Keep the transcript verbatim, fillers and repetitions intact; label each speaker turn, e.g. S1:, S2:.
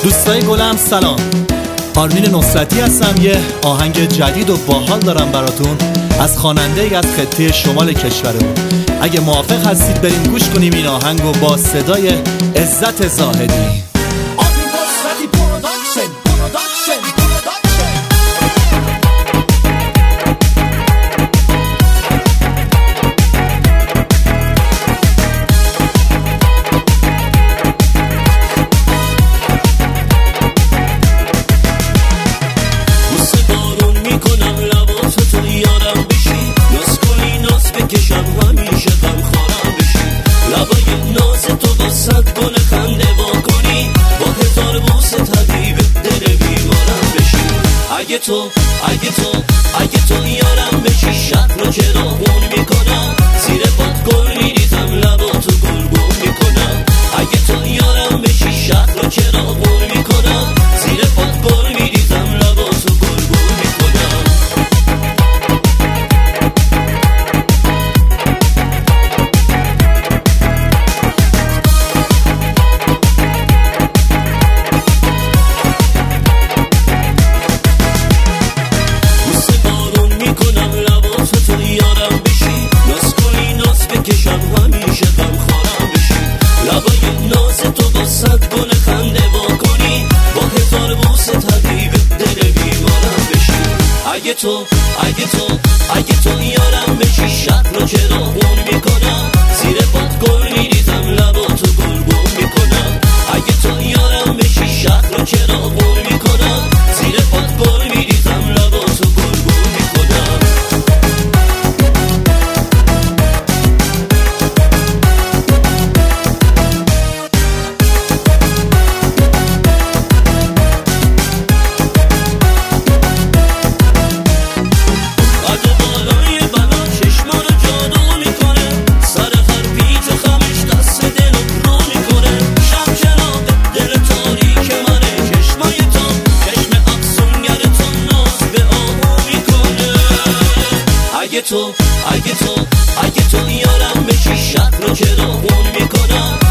S1: دوستای گلم سلام، آرمین نصرتی هستم. یه آهنگ جدید و باحال دارم براتون از خواننده ای از خطه شمال کشورمون. اگه موافق هستید بریم گوش کنیم این آهنگو با صدای عزت زاهدی.
S2: آرمین نصرتی پروداکشن پروداکشن پروداکشن.
S3: بوسه بارون میکنم لباتو تو یادم بشی، ناز کنی ناز بکشم همیشه غم خورم بشی، لبای ناز تو با صد گل خنده وا کنی، با هزار بوسه طبیب دل بیمارم بشی. اگه تو اگه تو اگه تو یارم بشی، شب رو چراغون میکنم، زیر پات گل میریزم لباتو گلگون میکنم. اگه تو یارم بشی، شب رو چراغون میکنم، زیر پات گل میریزم لباتو گلگون میکنم. بوسه بارون میکنم لباتو تو یارم بشی، ناز کنی ناز بکشم همیشه غم خورم بشی، لبای ناز تو با صد گل خنده وا کنی، با هزار بوسه طبیب دل بیمارم بشی. اگه تو اگه تو اگه تو یارم بشی، شب رو چراغون میکنم، زیر پات گل میریزم لباتو گلگون میکنم. اگه تو یارم بشی، شب رو چراغون میکنم، زیر پات گل میریزم لباتو گلگون میکنم. قد و بالای بلا چشما رو جادو میکنه، سر هر پیچ و خمش دست دل رو رو میکنه. شب چراغ دل تاریک منه، چشمای تو چشم افسونگر تو ناز به آهو میکنه. اگه تو اگه تو اگه تو یارم بشی، شب رو چراغون میکنم،